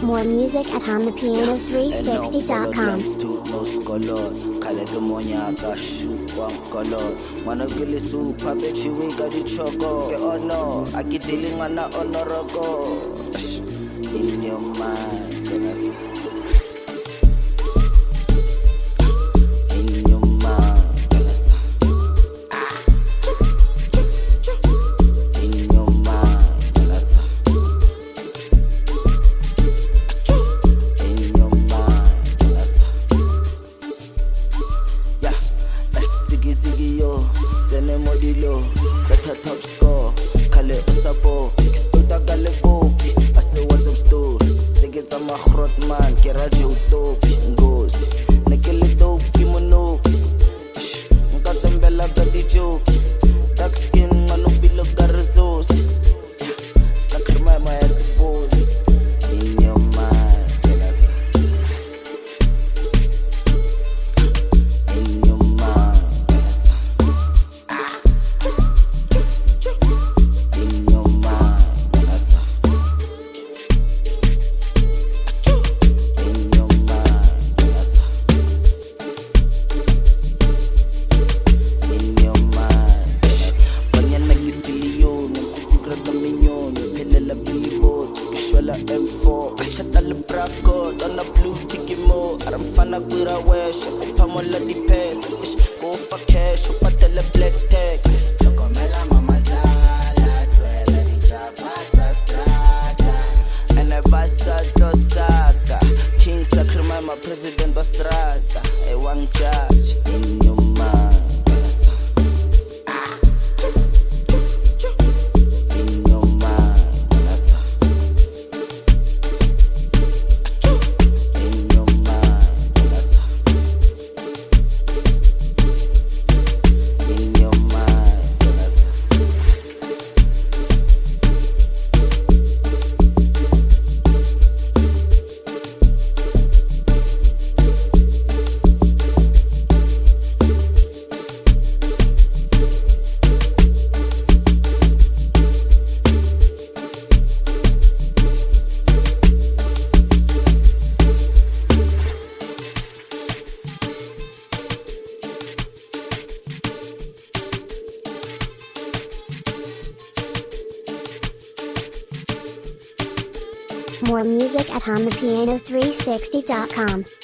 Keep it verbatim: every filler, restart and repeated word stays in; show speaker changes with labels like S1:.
S1: More music at home the piano three sixty dot com.
S2: Kale ke monyaka shukwang kolor ngwana ke le supa betchiwe ka dichoko ke ono a ke dile ngwana onoroko in your mind goodness. Zene modilo, better top score. Kale usapo, exploita kale boki. Ase what's up store. Tegeta ma grot man, kera jotopi ngosi. Nekele dope kimono. Nkatembela badi joke. Dark skin manubilo garzos. Sakrima ma head boss. In your mind, M four, shut all the braco, on a blue ticket more. I'm fana queera wesh, pamola di pes. Go for cash, up at the black text. Chocomela mama zala, twela di chapata strata. And I basa dosaka, King Sakrima, my president Bastrata. I want charge in your mind.
S1: More music at home the piano three sixty dot com.